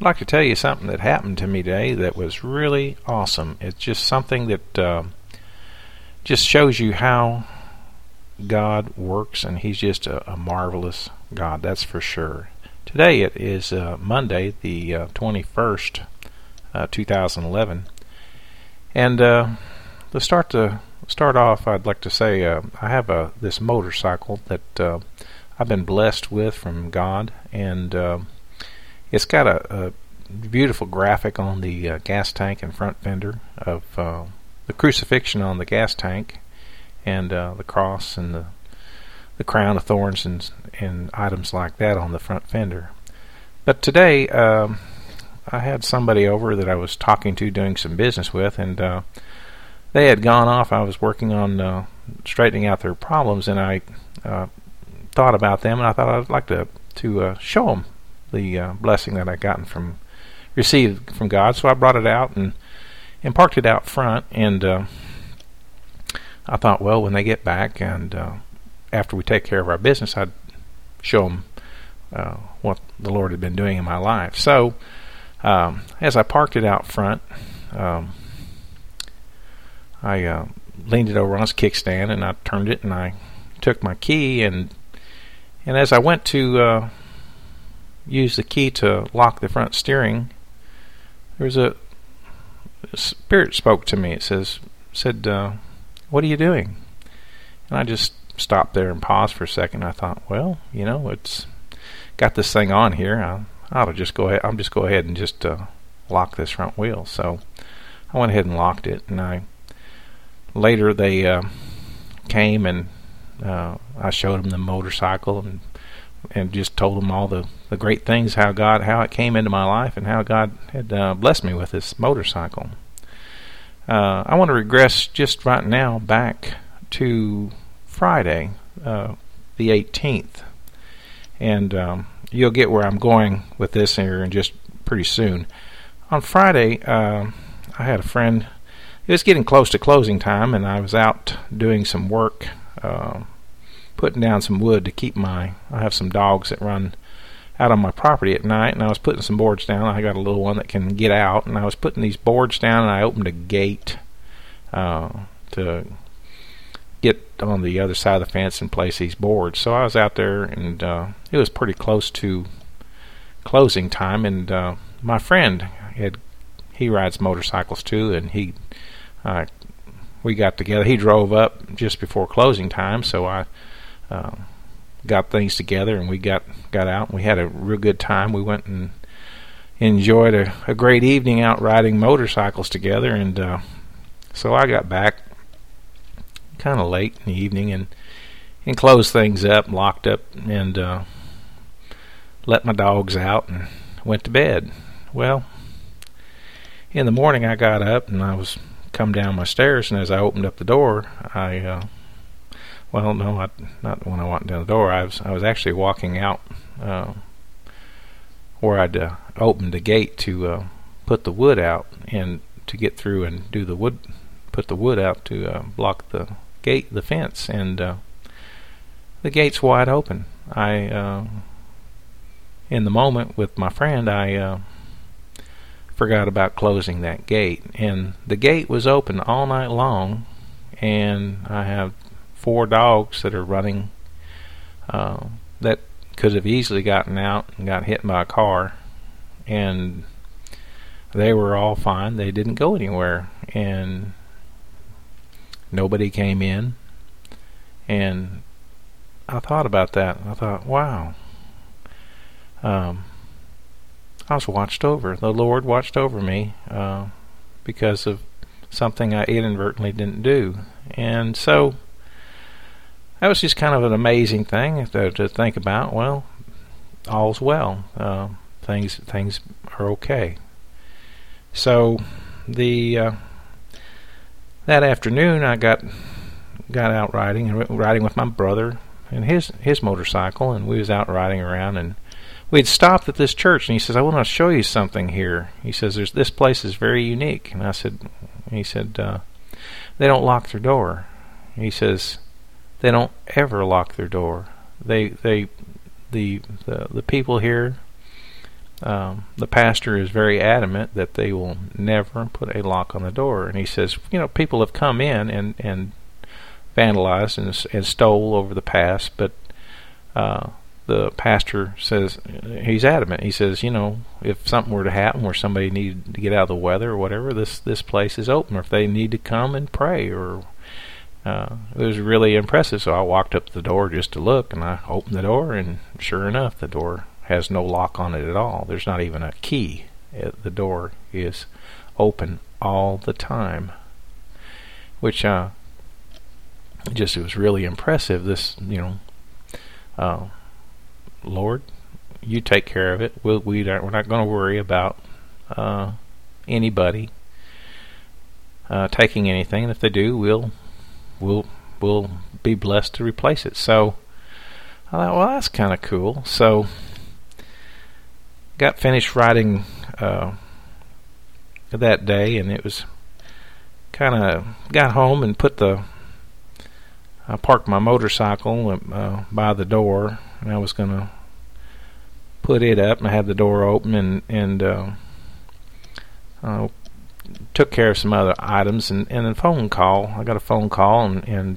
I'd like to tell you something that happened to me today that was really awesome. It's just something that just shows you how God works, and He's just a marvelous God, that's for sure. Today it is Monday, the 21st, 2011, and to start off, I'd like to say I have this motorcycle that I've been blessed with from God, and it's got a beautiful graphic on the gas tank and front fender of the crucifixion on the gas tank, and the cross and the crown of thorns and items like that on the front fender. But today I had somebody over that I was talking to, doing some business with, and they had gone off. I was working on straightening out their problems, and I thought about them, and I thought I'd like to show them the blessing that I received from God. So I brought it out and parked it out front, and I thought, well, when they get back and after we take care of our business, I'd show them what the Lord had been doing in my life. So as I parked it out front, I leaned it over on its kickstand, and I turned it, and I took my key, and as I went to use the key to lock the front steering, there was a spirit spoke to me. It said, "What are you doing?" And I just stopped there and paused for a second. I thought, well, it's got this thing on here. I ought to just go ahead. I'll just go ahead and just lock this front wheel. So I went ahead and locked it, and later they came, and I showed them the motorcycle and just told them all the great things, how it came into my life, and how God had blessed me with this motorcycle. I want to regress just right now back to Friday, the 18th, and you'll get where I'm going with this here in just pretty soon. On Friday, I had a friend. It was getting close to closing time, and I was out doing some work, putting down some wood to keep I have some dogs that run out on my property at night, and I was putting some boards down. I got a little one that can get out, and I was putting these boards down, and I opened a gate to get on the other side of the fence and place these boards. So I was out there, and it was pretty close to closing time, and my friend he rides motorcycles too, and we got together. He drove up just before closing time, so I got things together, and we got out, and we had a real good time. We went and enjoyed a great evening out riding motorcycles together, and so I got back kind of late in the evening and closed things up, locked up, and let my dogs out and went to bed. Well, in the morning I got up, and I was come down my stairs, and as I opened up the door, not when I went down the door. I was actually walking out where I'd opened the gate to put the wood out, and to get through and put the wood out to block the gate, the fence, and the gate's wide open. In the moment with my friend, I forgot about closing that gate, and the gate was open all night long, and I have 4 dogs that are running that could have easily gotten out and got hit by a car, and they were all fine. They didn't go anywhere, and nobody came in. And I thought about that. I thought, wow, I was watched over. The Lord watched over me because of something I inadvertently didn't do. And so that was just kind of an amazing thing to think about. Well, all's well. Things are okay. So that afternoon, I got out riding with my brother and his motorcycle, and we was out riding around, and we'd stopped at this church, and he says, "I want to show you something here." He says, "This place is very unique." And he said, "They don't lock their door." He says, "They don't ever lock their door. The people here, the pastor is very adamant that they will never put a lock on the door. And he says, people have come in and vandalized and stole over the past, but the pastor says, he's adamant. He says, if something were to happen where somebody needed to get out of the weather or whatever, this place is open. Or if they need to come and pray, or it was really impressive. So I walked up to the door just to look, and I opened the door, and sure enough, the door has no lock on it at all. There's not even a key. The door is open all the time, which it was really impressive. This, Lord, you take care of it. We're not going to worry about anybody taking anything. And if they do, we'll be blessed to replace it. So I thought, well, that's kind of cool. So got finished writing that day, and it was kind of got home and I parked my motorcycle by the door, and I was going to put it up, and I had the door open, and took care of some other items, and a phone call. I got a phone call, and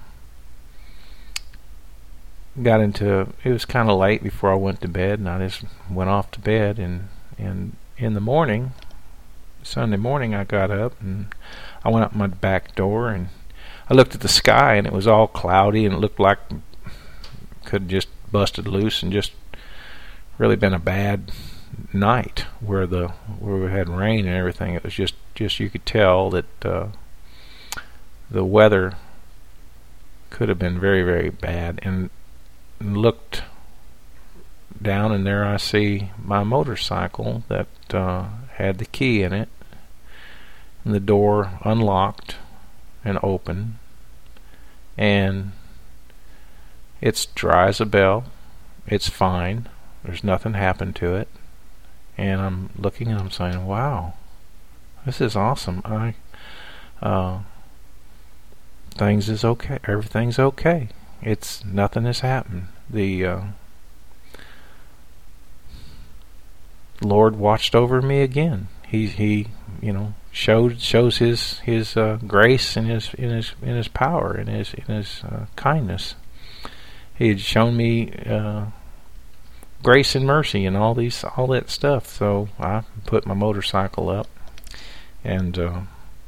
got into, it was kind of late before I went to bed, and I just went off to bed, and in the morning, Sunday morning, I got up, and I went out my back door, and I looked at the sky, and it was all cloudy, and it looked like it could just busted loose and just really been a bad night where we had rain and everything. It was just you could tell that the weather could have been very, very bad. And looked down, and there I see my motorcycle that had the key in it, and the door unlocked and open, and it's dry as a bell. It's fine. There's nothing happened to it. And I'm looking and I'm saying, wow, this is awesome. Things is okay. Everything's okay. It's nothing has happened. The Lord watched over me again. He shows his grace and his power and his kindness. He had shown me grace and mercy and all that stuff. So I put my motorcycle up, and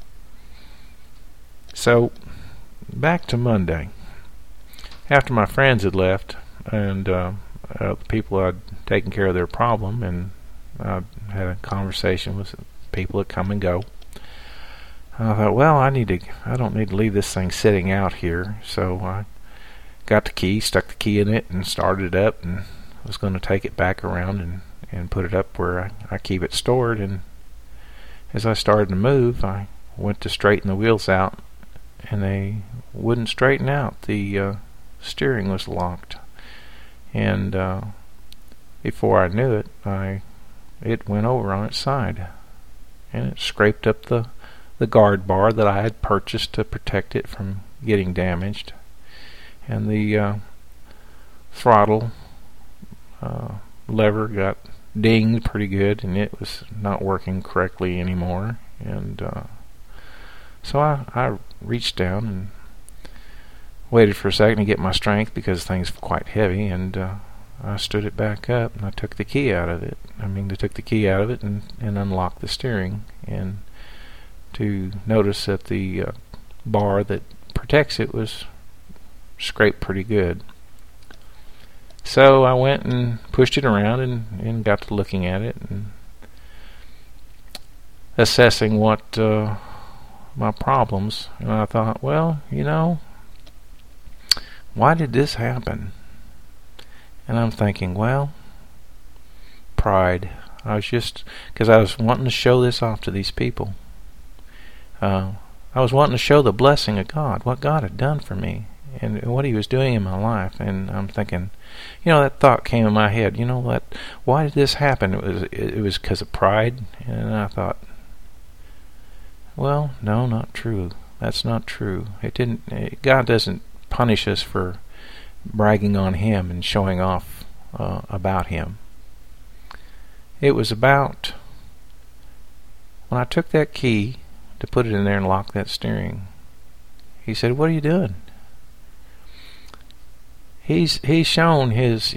so back to Monday. After my friends had left, and the people I'd taken care of their problem, and I had a conversation with people that come and go. I thought, well, I don't need to leave this thing sitting out here. So I got the key, stuck the key in it, and started it up, and was going to take it back around and put it up where I keep it stored. And as I started to move, I went to straighten the wheels out, and they wouldn't straighten out. The steering was locked, and before I knew it, it went over on its side, and it scraped up the guard bar that I had purchased to protect it from getting damaged, and the throttle lever got dinged pretty good, and it was not working correctly anymore. And so I reached down and waited for a second to get my strength, because things were quite heavy, and I stood it back up, and I took the key out of it. And unlocked the steering, and to notice that the bar that protects it was scraped pretty good. So I went and pushed it around and got to looking at it and assessing what my problems. And I thought, well, why did this happen? And I'm thinking, well, pride. Because I was wanting to show this off to these people. I was wanting to show the blessing of God, what God had done for me, and what He was doing in my life. And I'm thinking, that thought came in my head. Why did this happen? It was because of pride. And I thought, well, no, not true. That's not true. God doesn't punish us for bragging on Him and showing off about Him. it was about when I took that key to put it in there and lock that steering. He said, "What are you doing?" He's shown his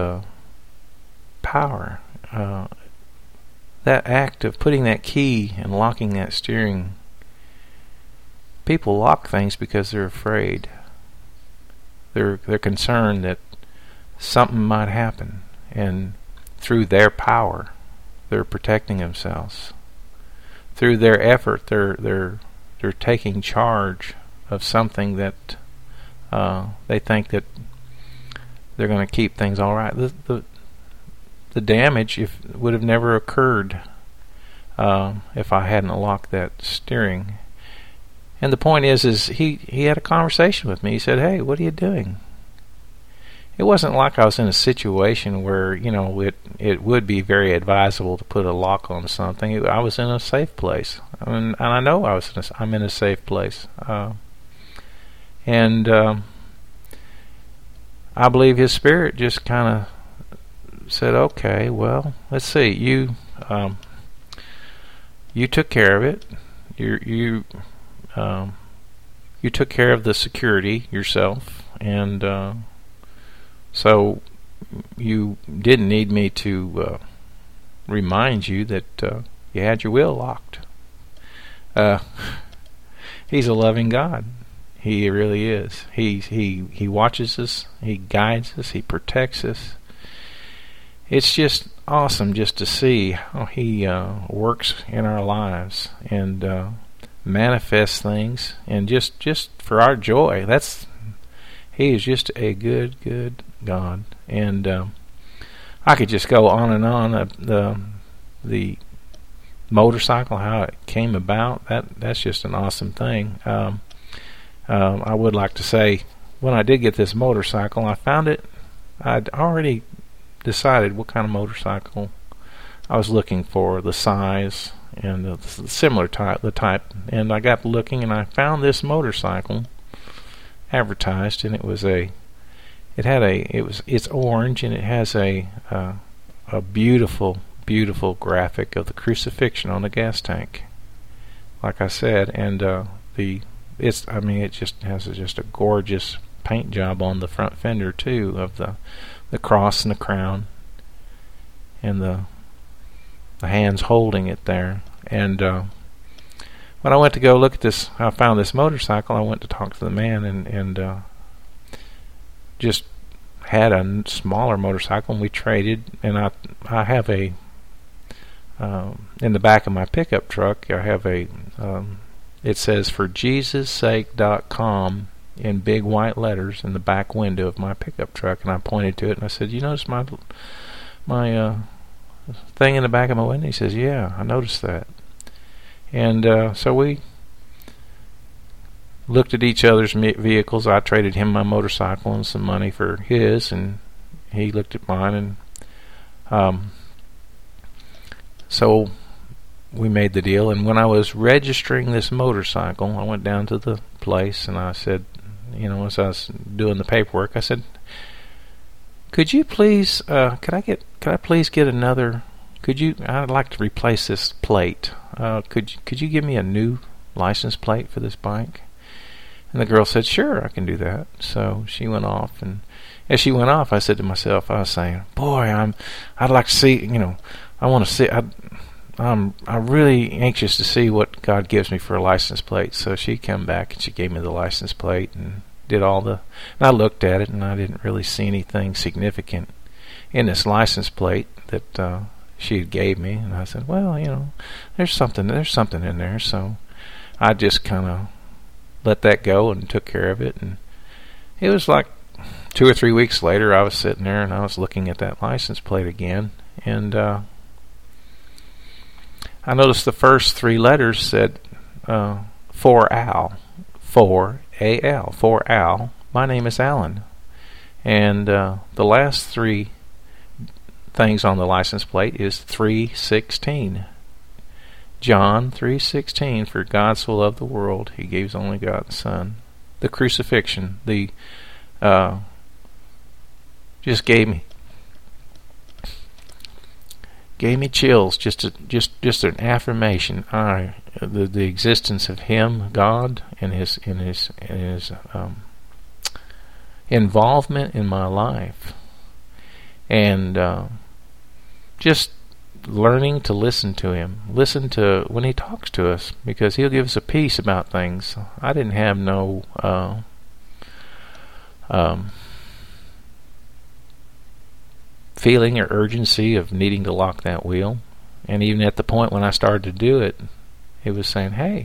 power. That act of putting that key and locking that steering. People lock things because they're afraid. They're concerned that something might happen, and through their power, they're protecting themselves. Through their effort, they're taking charge of something that they think that they're going to keep things all right. The damage would have never occurred if I hadn't locked that steering. And the point is he had a conversation with me. He said, "Hey, what are you doing?" It wasn't like I was in a situation where, it would be very advisable to put a lock on something. I was in a safe place. And I know I'm in a safe place. And I believe his spirit just kind of said, "Okay, well, let's see. You took care of it. You took care of the security yourself, and so you didn't need me to remind you that you had your wheel locked." He's a loving God. He really is. He watches us. He guides us. He protects us. It's just awesome just to see how he works in our lives and manifests things, and just for our joy. He is just a good God. And I could just go on and on. The motorcycle, how it came about, that's just an awesome thing. I would like to say, when I did get this motorcycle, I found it. I'd already decided what kind of motorcycle I was looking for, the size and the similar type, and I got looking and I found this motorcycle advertised, and it's orange, and it has a beautiful graphic of the crucifixion on the gas tank, like I said, and it just has just a gorgeous paint job on the front fender too, of the cross and the crown and the hands holding it there. And when I went to go look at this, I found this motorcycle. I went to talk to the man and just had a smaller motorcycle, and we traded. And I have a in the back of my pickup truck, I have a it says forjesussake.com in big white letters in the back window of my pickup truck, and I pointed to it and I said, "You notice my thing in the back of my window?" He says, "Yeah, I noticed that." And so we looked at each other's vehicles. I traded him my motorcycle and some money for his, and he looked at mine, and so we made the deal. And when I was registering this motorcycle, I went down to the place and I said, as I was doing the paperwork, I said, "Could you please, could I please get another? I'd like to replace this plate. Could you give me a new license plate for this bike?" And the girl said, "Sure, I can do that." So she went off, and as she went off, I said to myself, I was saying, "Boy, I'd like to see, I want to see. I'm really anxious to see what God gives me for a license plate." So she came back and she gave me the license plate and did and I looked at it, and I didn't really see anything significant in this license plate that she gave me. And I said, "Well, there's something in there." So I just kind of let that go and took care of it. And it was like 2 or 3 weeks later, I was sitting there and I was looking at that license plate again, and I noticed the first 3 letters said for Al. My name is Alan. And the last 3 things on the license plate is 3:16. John 3:16, for God so loved the world, he gave his only begotten Son. The crucifixion, just gave me gave me chills. Just an affirmation. The existence of Him, God, and His involvement in my life, and just learning to listen to Him, listen to when He talks to us, because He'll give us a peace about things. I didn't have no feeling or urgency of needing to lock that wheel, and even at the point when I started to do it, it was saying, "Hey,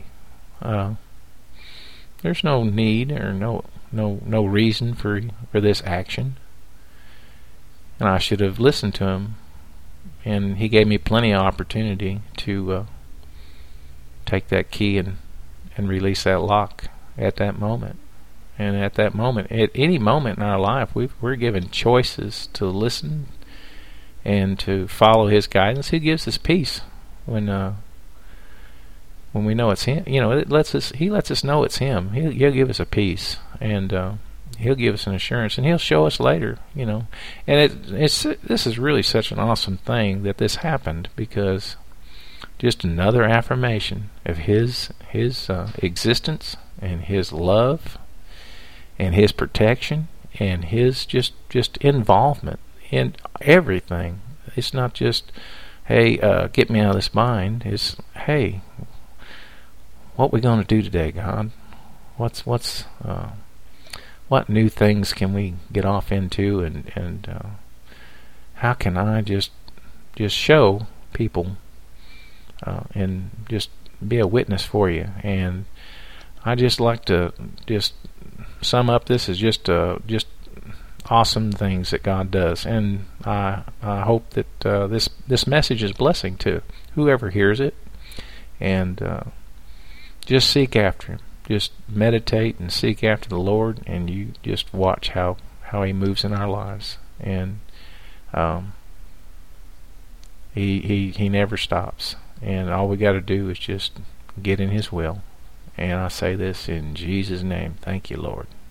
there's no need or no reason for this action," and I should have listened to Him. And He gave me plenty of opportunity to take that key and release that lock at that moment. And at that moment, at any moment in our life, we're given choices to listen and to follow His guidance. He gives us peace when we know it's Him. You know, He lets us know it's Him. He'll give us a peace, and He'll give us an assurance, and He'll show us later. You know, and this is really such an awesome thing that this happened, because just another affirmation of His existence and His love and His protection and His just involvement in everything. It's not just, hey, get me out of this bind. It's, hey, what we going to do today, God? What new things can we get off into, and how can I just show people and just be a witness for You? And I just like to just sum up this as just awesome things that God does, and I hope that this message is a blessing to whoever hears it, and just seek after Him. Just meditate and seek after the Lord, and you just watch how He moves in our lives, and He never stops, and all we got to do is just get in His will. And I say this in Jesus' name. Thank You, Lord.